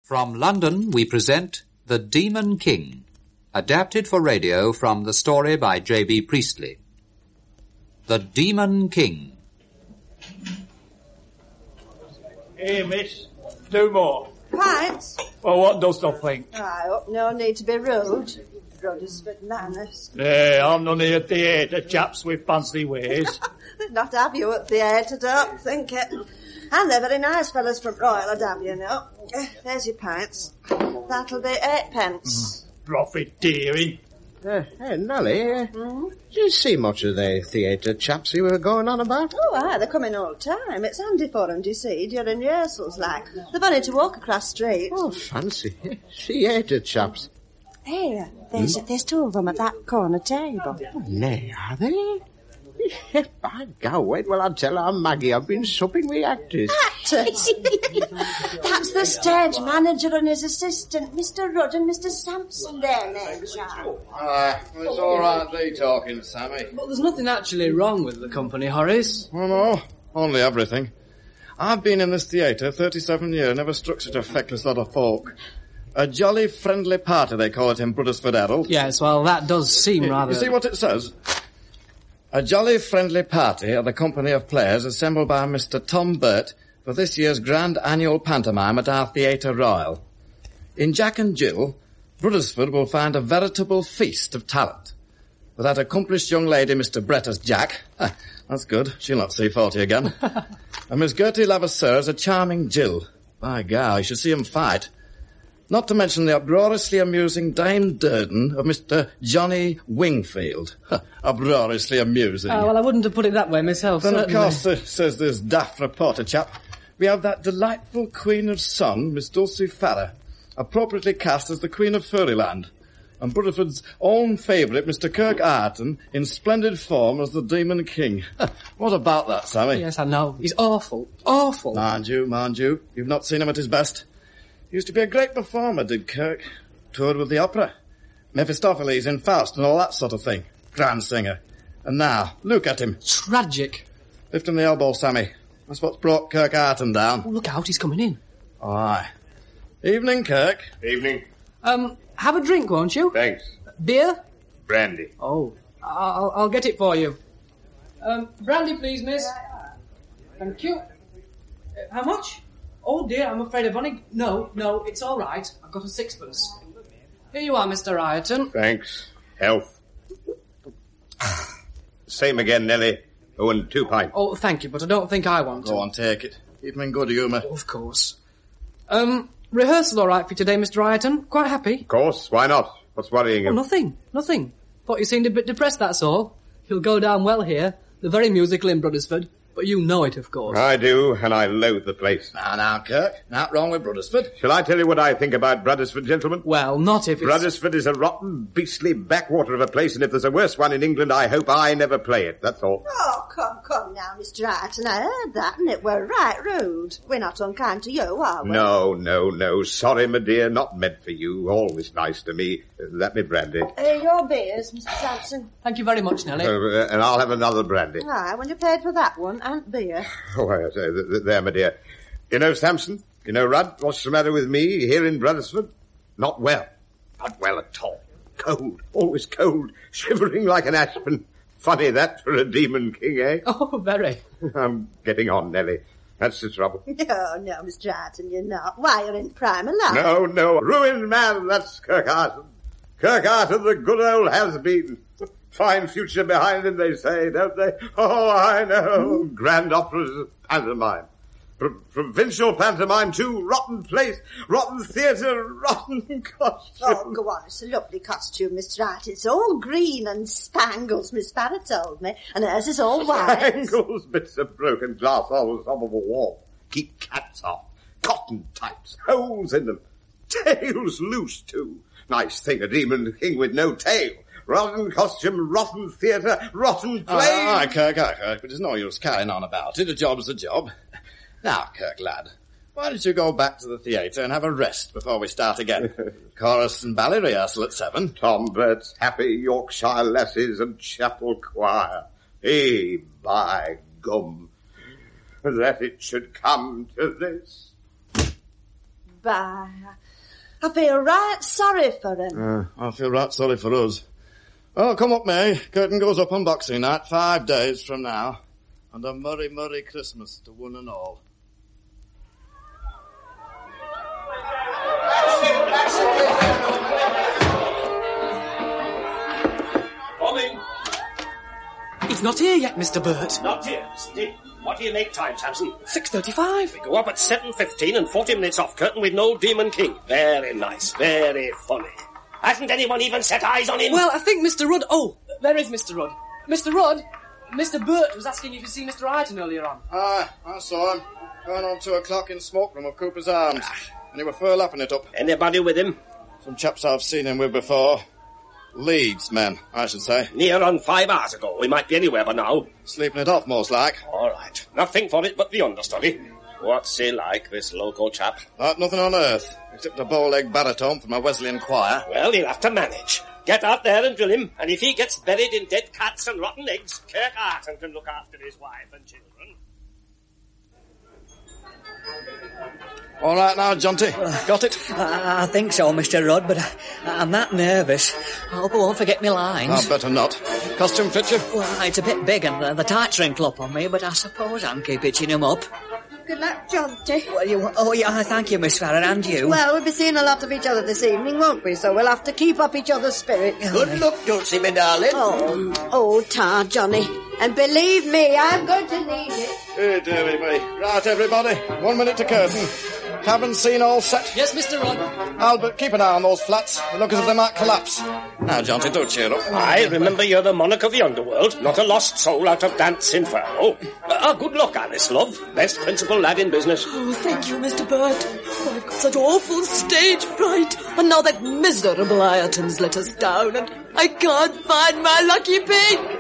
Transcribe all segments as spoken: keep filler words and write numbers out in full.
From London, we present The Demon King, adapted for radio from the story by J B Priestley. The Demon King. Here, miss. Do more. Pints? Well, what dost thou think? I hope no need to be rude. Brothers but manners. Yeah, I'm none of your theatre chaps with fancy ways. Not have you at theatre, don't think it. And they're very nice fellas from Royal, I'd have you know. There's your pints. That'll be eightpence. Mm. Profiteering. Uh, hey, Nellie, uh, Mm-hmm. did you see much of the theatre chaps you were going on about? Oh, aye, they come in all the time. It's handy for 'em, do you see, during rehearsals, like. They've only to walk across street. Oh, fancy. Theatre chaps. Hey, there's, hmm? there's two of them at that corner table. Oh, nay, are they? By God, wait will I tell our Maggie I've been supping with actors. Actors? That's the stage manager and his assistant, Mister Rudd and Mister Sampson, their names are. Ah, well, it's all right, they talking, Sammy. But there's nothing actually wrong with the company, Horace. Oh, no, only everything. I've been in this theatre thirty-seven years, never struck such a feckless lot of folk. A jolly friendly party, they call it in Bruddersford Herald. Yes, well, that does seem you, rather... You see what it says? A jolly friendly party of the company of players assembled by Mister Tom Burt for this year's grand annual pantomime at our Theatre Royal. In Jack and Jill, Bruddersford will find a veritable feast of talent. With that accomplished young lady, Mister Brett as Jack. Ah, that's good. She'll not see forty again. And Miss Gertie Levasseur as a charming Jill. By God, you should see 'em fight. Not to mention the uproariously amusing Dame Durden of Mister Johnny Wingfield. Uproariously amusing. Oh, well, I wouldn't have put it that way myself, Then, certainly. of course, uh, says this daft reporter chap, we have that delightful Queen of Sun, Miss Dulcie Farrer, appropriately cast as the Queen of Fairyland, and Brudderford's own favourite, Mister Kirk Ayrton, in splendid form as the Demon King. What about that, Sammy? Yes, I know. He's awful. Awful. Mind you, mind you, you've not seen him at his best. He used to be a great performer, did Kirk. Toured with the opera. Mephistopheles in Faust and all that sort of thing. Grand singer. And now, look at him. Tragic. Lift him the elbow, Sammy. That's what's brought Kirk Ayrton down. Oh, look out, he's coming in. Oh, aye. Evening, Kirk. Evening. Um, have a drink, won't you? Thanks. Beer? Brandy. Oh, I'll, I'll get it for you. Um, brandy, please, miss. Thank you. Uh, how much? Oh, dear, I'm afraid I've only... No, no, it's all right. I've got a sixpence. Here you are, Mister Ayrton. Thanks. Health. Same again, Nellie. Oh, and two pints. Oh, thank you, but I don't think I want to. Go on, take it. Keep him in good humour. Oh, of course. Um, rehearsal all right for today, Mister Ayrton? Quite happy? Of course, why not? What's worrying you? Oh, nothing, nothing. Thought you seemed a bit depressed, that's all. You'll go down well here. They're very musical in Bruddersford, but you know it, of course. I do, and I loathe the place. Now, now, Kirk. Not wrong with Bruddersford. Shall I tell you what I think about Bruddersford, gentlemen? Well, not if it's... Bruddersford is a rotten, beastly backwater of a place, and if there's a worse one in England, I hope I never play it, that's all. Oh, come, come now, Mister Ayrton. I heard that, and it were right rude. We're not unkind to you, are we? No, no, no. Sorry, my dear, not meant for you. Always nice to me. Uh, let me brandy. Uh, your beers, Mister Sampson. Thank you very much, Nellie. Uh, and I'll have another brandy. Aye, when you paid for that one, and beer. Oh, I say, th- th- there, my dear. You know, Sampson, you know, Rudd, what's the matter with me here in Bruddersford? Not well. Not well at all. Cold. Always cold. Shivering like an aspen. Funny that for a demon king, eh? Oh, very. I'm getting on, Nellie. That's the trouble. No, no, Mister Ayrton, you're not. Why, you're in prime of life. No, no. Ruined man, that's Kirk Ayrton. Kirk Ayrton, the good old has-been. Fine future behind him, they say, don't they? Oh, I know. Mm. Grand operas, pantomime. Pro- provincial pantomime, too. Rotten place, rotten theatre, rotten costume. Oh, go on. It's a lovely costume, Mister Ayrton. It's all green and spangles, Miss Farrer told me. And hers is all white. Spangles, bits of broken glass on the top of a wall. Keep cats off. Cotton types, holes in them. Tails loose, too. Nice thing, a demon king with no tail. Rotten costume, rotten theatre, rotten play. Aye, aye, Kirk, aye, Kirk, but there's no use carrying on about it. A job's a job. Now, Kirk, lad, why don't you go back to the theatre and have a rest before we start again? Chorus and ballet rehearsal at seven. Tom Bert's happy Yorkshire lasses and chapel choir. Eh, by gum, that it should come to this. goodbye. I feel right sorry for him. Uh, I feel right sorry for us. Well, come up, May. Curtain goes up on Boxing Night, five days from now. And a merry, merry Christmas to one and all. Morning. He's not here yet, Mister Burt. Not here, isn't he? What do you make time, Samson? six thirty-five. We go up at seven fifteen and forty minutes off curtain with no Demon King. Very nice, very funny. Hasn't anyone even set eyes on him? Well, I think Mister Rudd... Oh, there is Mister Rudd. Mister Rudd, Mister Burt was asking if you'd seen Mister Ireton earlier on. Aye, I saw him. Going on two o'clock in smoke room of Cooper's Arms. And he were fur lapping it up. Anybody with him? Some chaps I've seen him with before. Leeds men, I should say. Near on five hours ago. We might be anywhere by now. Sleeping it off, most like. All right. Nothing for it but the understudy. What's he like, this local chap? Like nothing on earth, except a bow-leg baritone from a Wesleyan choir. Well, he'll have to manage. Get out there and drill him, and if he gets buried in dead cats and rotten eggs, Kirk Arton can look after his wife and children. All right now, Jonty. Got it? I, I think so, Mister Rudd, but I, I'm that nervous. I hope I won't forget my lines. I'd better not. Costume fit you? Well, it's a bit big and the, the tights wrinkle up on me, but I suppose I can keep itching them up. Good luck, Jonty. Well, you, oh, yeah, thank you, Miss Farron, and you. Well, we'll be seeing a lot of each other this evening, won't we? So we'll have to keep up each other's spirits. Good luck, Dulcie, my darling. Oh, oh, tar, Johnny. And believe me, I'm going to need it. Hey, dearie me. Right, everybody. One minute to curtain. Cabin scene all set? Yes, Mister Rudd. Albert, keep an eye on those flats. They look as if they might collapse. Now, Jonty, do cheer up. I remember you're the monarch of the underworld, not a lost soul out of Dance Inferno. Uh, good luck, Alice, love. Best principal lad in business. Oh, thank you, Mister Burt. Oh, I've got such awful stage fright. And now that miserable Ireton's let us down, and I can't find my lucky pig.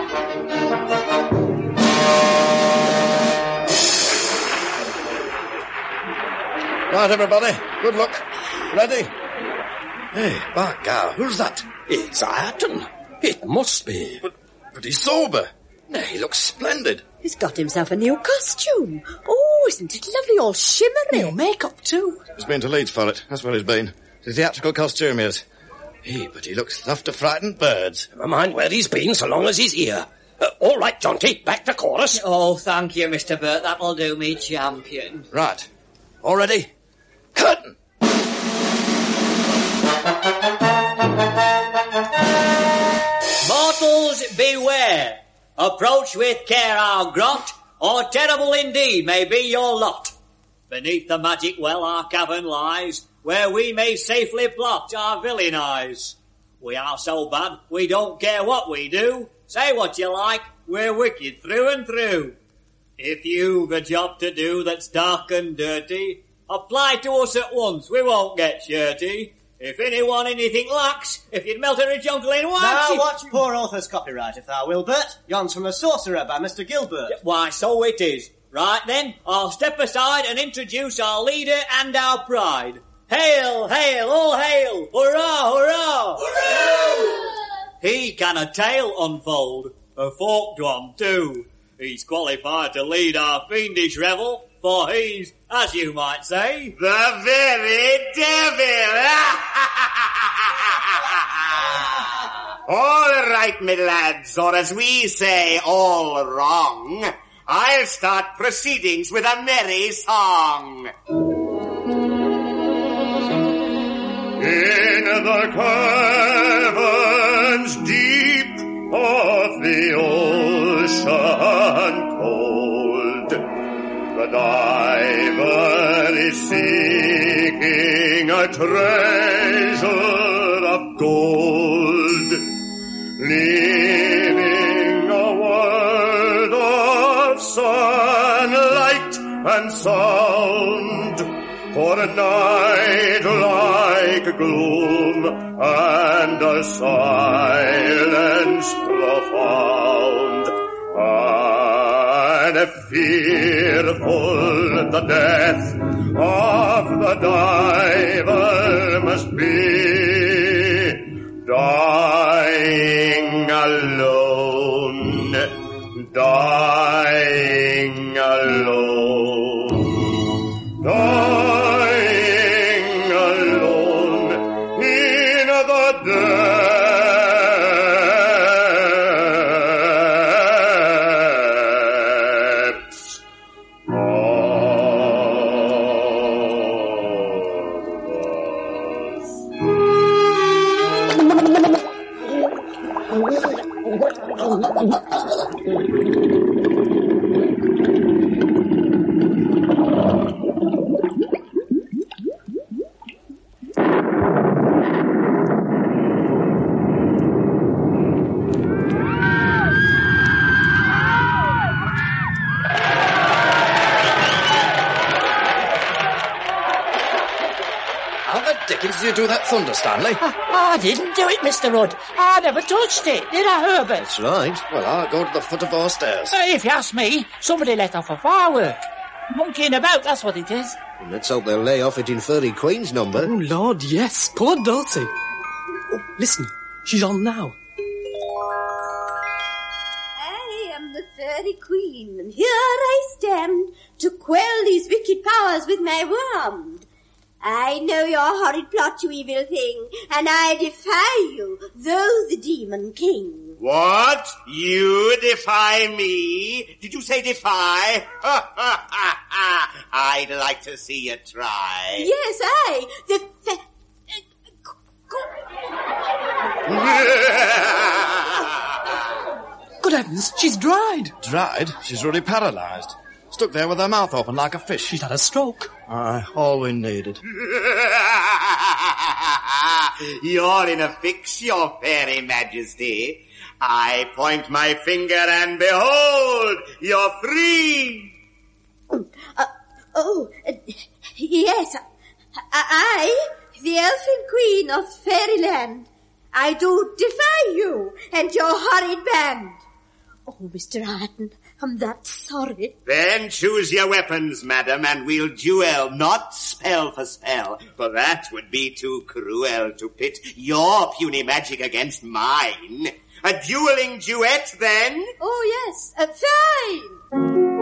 Right, everybody. Good luck. Ready? Hey, by God, who's that? It's Ireton. It must be. But, but he's sober. No, he looks splendid. He's got himself a new costume. Oh, isn't it lovely, all shimmery? New makeup, too. He's been to Leeds for it. That's where he's been. The theatrical costume is. Hey, but he looks enough to frighten birds. Never mind where he's been, so long as he's here. Uh, all right, Jonty, back to chorus. Oh, thank you, Mister Burt. That'll do me, champion. Right. All ready? Curtain! Mortals, beware. Approach with care our grot, or terrible indeed may be your lot. Beneath the magic well our cavern lies, where we may safely plot our villain eyes. We are so bad, we don't care what we do. Say what you like, we're wicked through and through. If you've a job to do that's dark and dirty, apply to us at once, we won't get shirty. If anyone anything lacks, if you'd melt a jungle in wax... Now if... watch poor author's copyright, if thou will, Bert. Yon's from The Sorcerer by Mister Gilbert. Why, so it is. Right then, I'll step aside and introduce our leader and our pride. Hail, hail, all hail! Hurrah, hurrah! Hurrah! He can a tale unfold, a forked one too. He's qualified to lead our fiendish revel, for he's, as you might say, the very devil! All right, me lads, or as we say, all wrong. I'll start proceedings with a merry song. In the caverns deep of the ocean cold, the diver is seeking a treasure of gold, leaving a world of sunlight and sound for a night like gloom and a silence profound. And fearful the death of the diver must be, dying alone, dying alone, dying Did you do that thunder, Stanley? I, I didn't do it, Mister Rudd. I never touched it, did I, Herbert? That's right. Well, I'll go to the foot of our stairs. Uh, if you ask me, somebody let off a firework. Monkeying about, that's what it is. And let's hope they'll lay off it in Fairy Queen's number. Oh, Lord, yes. Poor Dulcie. Oh, listen, she's on now. I am the Fairy Queen, and here I stand to quell these wicked powers with my wand. I know your horrid plot, you evil thing, and I defy you, though the Demon King. What? You defy me? Did you say defy? I'd like to see you try. Yes, I, the fa- Good heavens, she's dried. Dried? She's really paralysed. Stuck there with her mouth open like a fish. She's had a stroke. Aye, all we needed. You're in a fix, your fairy majesty. I point my finger and behold, you're free. Uh, oh, uh, yes, I, the Elfin Queen of Fairyland, I do defy you and your horrid band. Oh, Mister Ireton, I'm that sorry. Then choose your weapons, madam, and we'll duel, not spell for spell, for that would be too cruel to pit your puny magic against mine. A dueling duet, then? Oh, yes, uh, fine.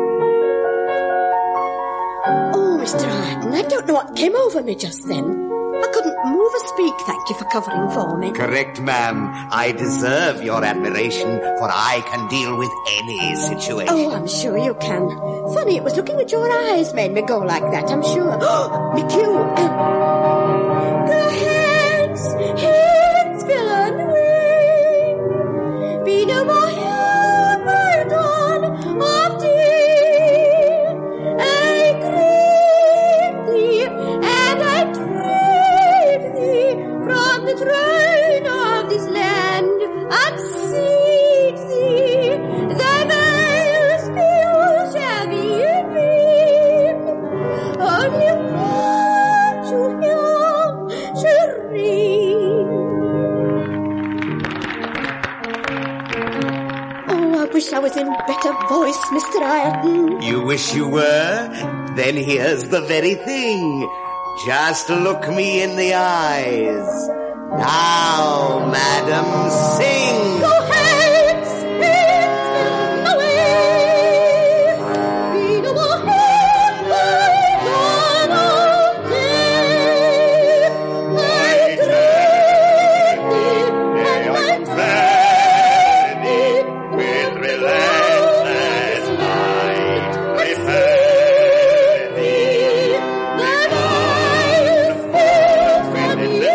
Oh, Mister Ireton, I don't know what came over me just then. I couldn't move or speak, thank you for covering for me. Correct, ma'am. I deserve your admiration, for I can deal with any situation. Oh, I'm sure you can. Funny, it was looking at your eyes made me go like that, I'm sure. Oh, me cue. Uh, go hence, hence, villain, away. Be no more here, my dawn of day. I crave thee, and I crave thee from the throne of this land, unseat thee, thy veils be shall be in vain, only one to hear shall reign. Oh, I wish I was in better voice, Mister Ireton. You wish you were? Then here's the very thing. Just look me in the eyes. Now, madam, sing. Go hence, hence, away. Be no more held by dawn of day. I dread thee, and I dread thee, with relentless light, repair thee, thine eyes filled from the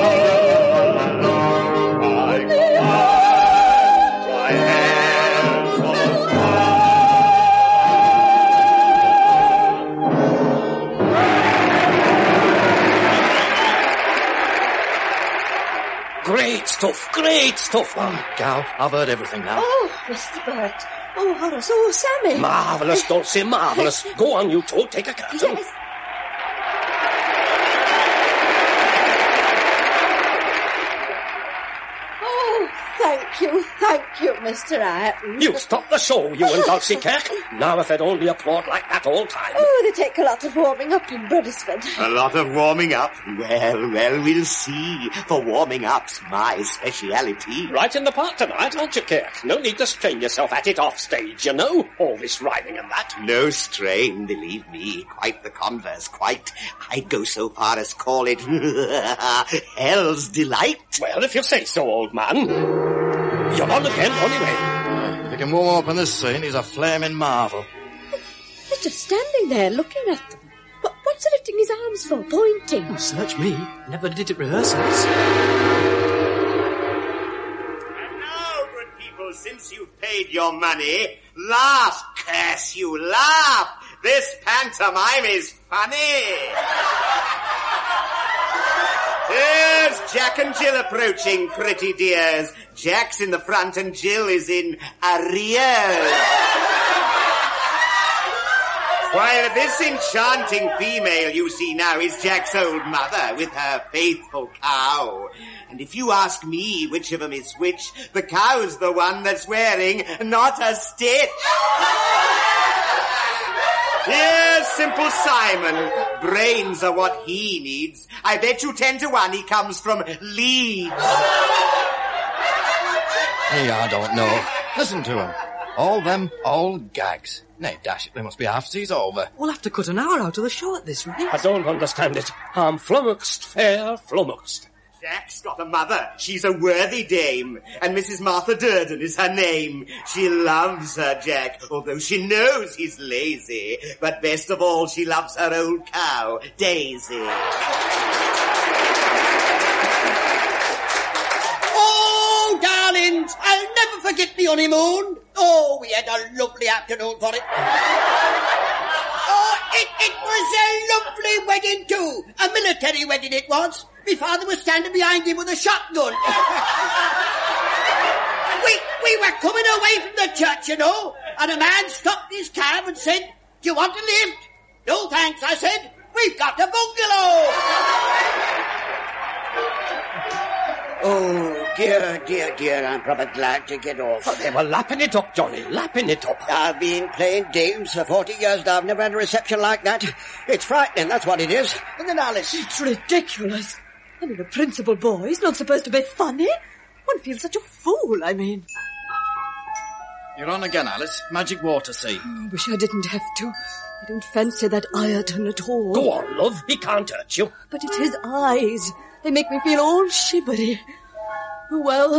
Great stuff, great stuff. Oh, Gal, I've heard everything now. Oh, Mister Burt. Oh, Horace. Oh, Sammy. Marvellous, Dulcie, marvellous. Go on, you two, take a curtain. Yes. Oh, thank you, thank you, Mister Ireton. You stop the show, you and Dulcie Kirk. Now if they'd only applaud like that all time. Oh, they take a lot of warming up in Brudisford. A lot of warming up? Well, well, we'll see. For warming up's my speciality. Right in the part tonight, aren't you, Kirk? No need to strain yourself at it off stage, you know. All this rhyming and that. No strain, believe me. Quite the converse, quite. I'd go so far as call it hell's delight. Well, if you say so, old man. You're on again, anyway. If you can warm up in this scene, he's a flaming marvel. He's just standing there looking at them. What, what's he lifting his arms for, pointing? Oh, search me. Never did at rehearsals. And now, good people, since you've paid your money. Laugh, curse you, laugh. This pantomime is funny. Here's Jack and Jill approaching, pretty dears. Jack's in the front and Jill is in arrears. While this enchanting female you see now is Jack's old mother with her faithful cow. And if you ask me which of them is which, the cow's the one that's wearing not a stitch. Here's Simple Simon. Brains are what he needs. I bet you ten to one he comes from Leeds. Hey, I don't know. Listen to him. All them old gags. Nay, dash it, they must be half seas over. We'll have to cut an hour out of the show at this rate. I don't understand it. I'm flummoxed, fair flummoxed. Jack's got a mother. She's a worthy dame. And Missus Martha Durden is her name. She loves her Jack, although she knows he's lazy. But best of all, she loves her old cow, Daisy. Oh, darlings, I'll never forget the honeymoon. Oh, we had a lovely afternoon for it. Oh, it, it was a lovely wedding too. A military wedding it was. My father was standing behind him with a shotgun. we, we were coming away from the church, you know, and a man stopped his cab and said, "Do you want a lift?" "No, thanks," I said. "We've got a bungalow." Oh, dear, dear, dear, I'm probably glad to get off. Oh, they were lapping it up, Johnny, lapping it up. I've been playing dames for forty years now. I've never had a reception like that. It's frightening, that's what it is. And then Alice... It's ridiculous. I mean, a principal boy is not supposed to be funny. One feels such a fool, I mean. You're on again, Alice. Magic water sea. Oh, I wish I didn't have to. I don't fancy that Ireton at all. Go on, love. He can't hurt you. But it's his eyes. They make me feel all shivery. Well...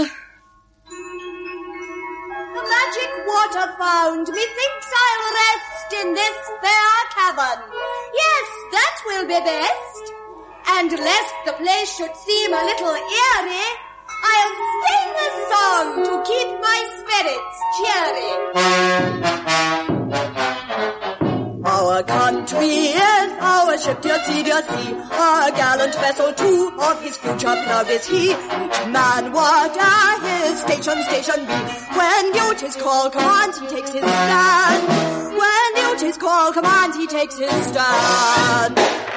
The magic water found, methinks I'll rest in this fair cavern. Yes, that will be best. And lest the place should seem a little eerie, I'll sing a song to keep my spirits cheery. Our country is our ship, dear sea, dear sea, our gallant vessel too, of his future proud is he. Each man whatever his station, station be. When duty's call commands, he takes his stand. When duty's call commands, he takes his stand.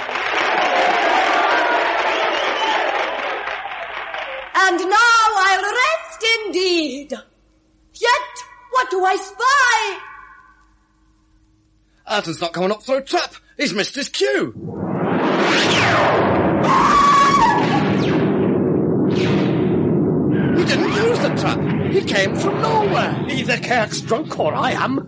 And now I'll rest indeed. Yet, what do I spy? Arthur's not coming up through a trap. He's missed his cue. He didn't use the trap. He came from nowhere. Either Kirk's drunk or I am.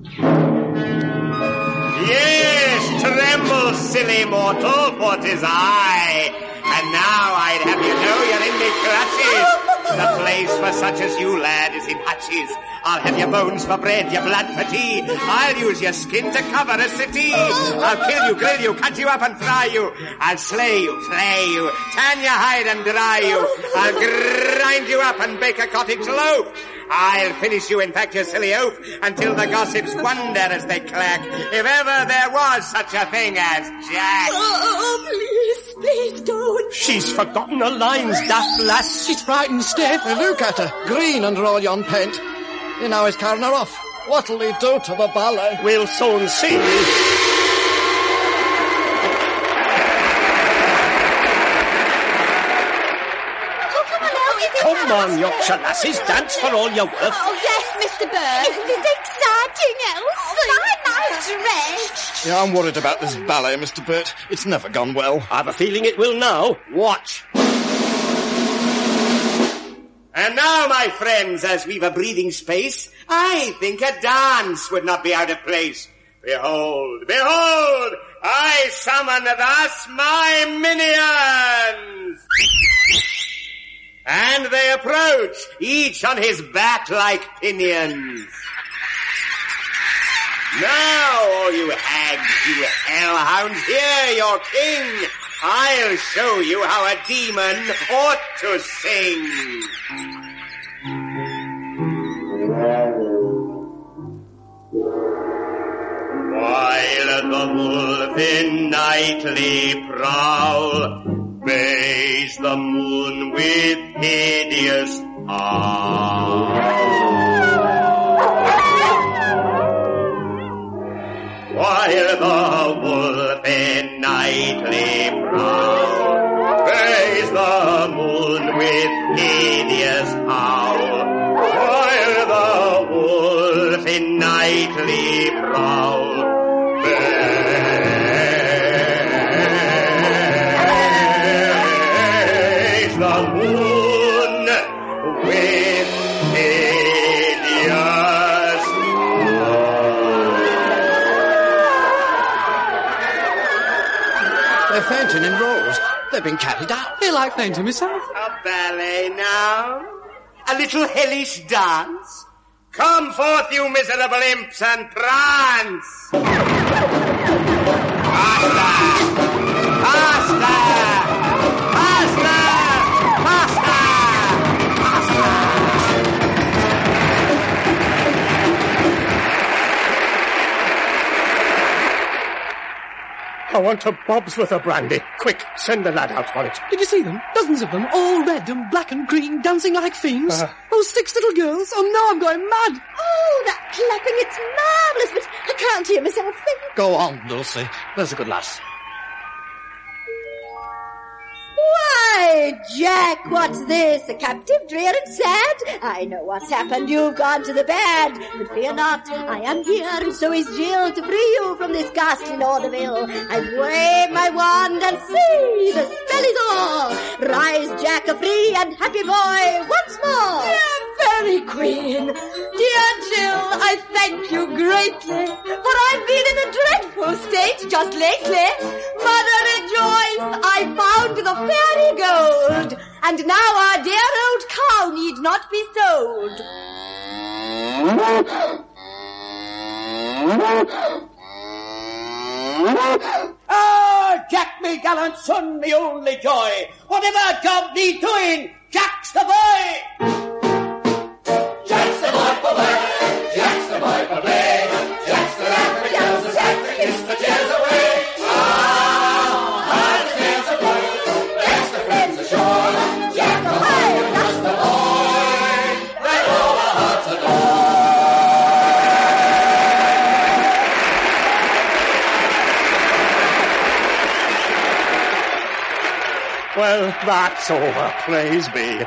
Yes, tremble, silly mortal, for 'tis I. And now I'd have you know you're in me clutches. The place for such as you, lad, is in hutches. I'll have your bones for bread, your blood for tea. I'll use your skin to cover a city. I'll kill you, grill you, cut you up and fry you. I'll slay you, flay you, tan your hide and dry you. I'll grind you up and bake a cottage loaf. I'll finish you, in fact, you silly oaf, until the gossips wonder as they clack if ever there was such a thing as Jack. Oh, please, please don't. She's forgotten her lines, daft lass. She's frightened stiff. Hey, look at her, green under all yon paint. You know he's carrying her off. What'll he do to the ballet? We'll soon see. Come on, Yorkshire lasses, dance for all you're worth. Oh, yes, Mister Bird. Isn't it exciting, Elsie? Oh, my dress. Yeah, I'm worried about this ballet, Mister Burt. It's never gone well. I've a feeling it will now. Watch. And now, my friends, as we've a breathing space, I think a dance would not be out of place. Behold, behold, I summon thus my minions! And they approach, each on his back like pinions. Now, all you hags, you hellhounds, hear your king. I'll show you how a demon ought to sing. wolf in nightly prowl bays the moon with hideous howl. While the wolf in nightly prowl bays the moon with hideous howl. While the wolf in nightly prowl bays the moon with hideous They're fainting in rows. They've been carried out. I feel like fainting myself. A ballet now? A little hellish dance? Come forth, you miserable imps, and prance! Faster! Faster! Faster! Faster! I want a bob's worth of brandy. Quick, send the lad out for it. Did you see them? Dozens of them, all red and black and green, dancing like fiends. Uh. Those six little girls. Oh, no, I'm going mad. Oh, that clapping, it's marvellous, but I can't hear myself think. Go on, Dulcie. There's a good lass. Why, Jack, what's this? A captive, drear and sad? I know what's happened. You've gone to the bad. But fear not, I am here, and so is Jill, to free you from this ghastly Lauderdale. I wave my wand and see, the spell is all. Rise, Jack, a free and happy boy once more. Dear Fairy Queen, dear Jill, I thank you greatly, for I've been in a dreadful state just lately. Mother, rejoice, I found the fairy gold, and now our dear old cow need not be sold. Ah, Jack, me gallant son, me only joy. Whatever job need doing, Jack's the boy. Jack's the boy for work, Jack's the boy for play, Jack's the lad that kills the sack that keeps the tears away. Ah, hard the nails are broken, Jack's the friends ashore, Jack the boy, that's the boy, that all our hearts adore. Well, that's over, praise be.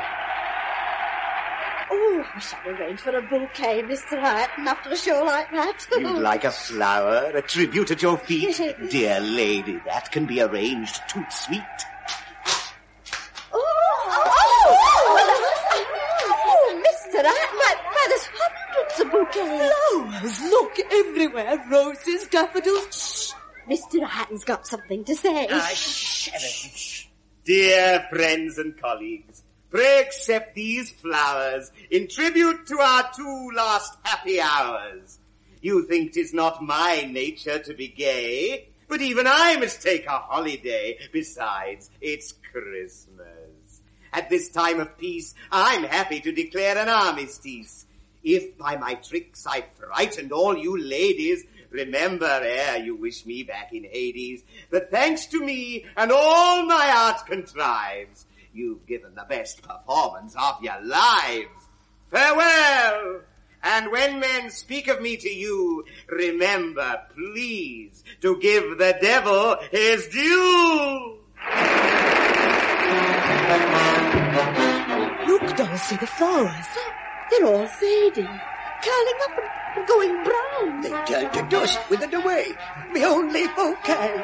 Oh, I shall arrange for a bouquet, Mister Hatton, after a show like that. You'd like a flower, a tribute at your feet? Dear lady, that can be arranged too sweet. Oh, oh, oh, oh, Mister Hatton, why, why, there's hundreds of bouquets. Flowers, look everywhere, roses, daffodils. Shh, Mister Hatton's got something to say. Ah, shh. Dear friends and colleagues, pray accept these flowers in tribute to our two last happy hours. You think 'tis not my nature to be gay, but even I must take a holiday. Besides, it's Christmas. At this time of peace, I'm happy to declare an armistice. If by my tricks I frightened all you ladies, remember ere you wish me back in Hades, that thanks to me and all my art contrives, you've given the best performance of your lives. Farewell! And when men speak of me to you, remember, please, to give the devil his due. Look, Dulcie, the flowers. They're all fading, curling up and going brown. They turn to dust, withered away. Me only bouquet.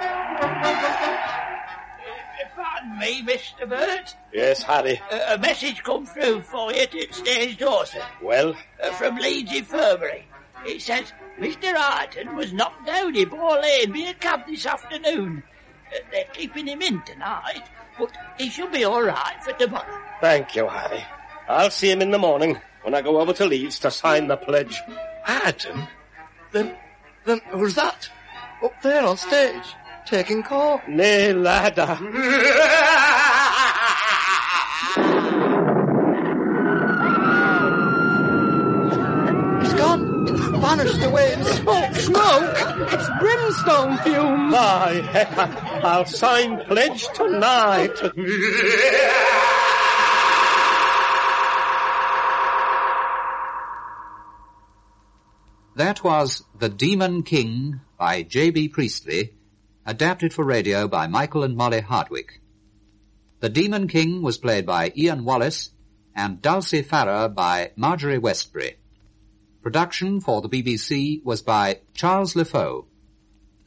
Pardon me, Mister Burt. Yes, Harry. Uh, a message come through for you to Stage Dawson. Well? Uh, from Leeds Infirmary. It says, Mister Arton was knocked down in Ball Lane by a cab this afternoon. Uh, they're keeping him in tonight, but he should be all right for tomorrow. Thank you, Harry. I'll see him in the morning when I go over to Leeds to sign the pledge. Arton? Then, then who's that? Up there on stage, taking call? Nay, ladder. He's gone. Bye. vanished away in smoke. Smoke? It's brimstone fumes. My heck, I'll sign pledge tonight. That was The Demon King by J B Priestley, adapted for radio by Michael and Molly Hardwick. The Demon King was played by Ian Wallace and Dulcie Farrer by Marjorie Westbury. Production for the B B C was by Charles Lefoe.